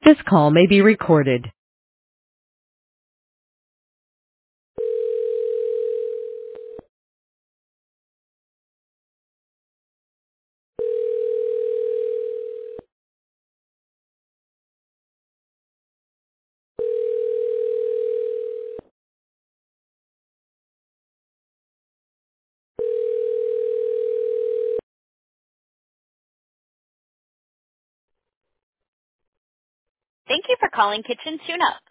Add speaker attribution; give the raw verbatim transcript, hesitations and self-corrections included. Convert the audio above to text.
Speaker 1: This call may be recorded.
Speaker 2: Thank you for calling Kitchen Tune Up.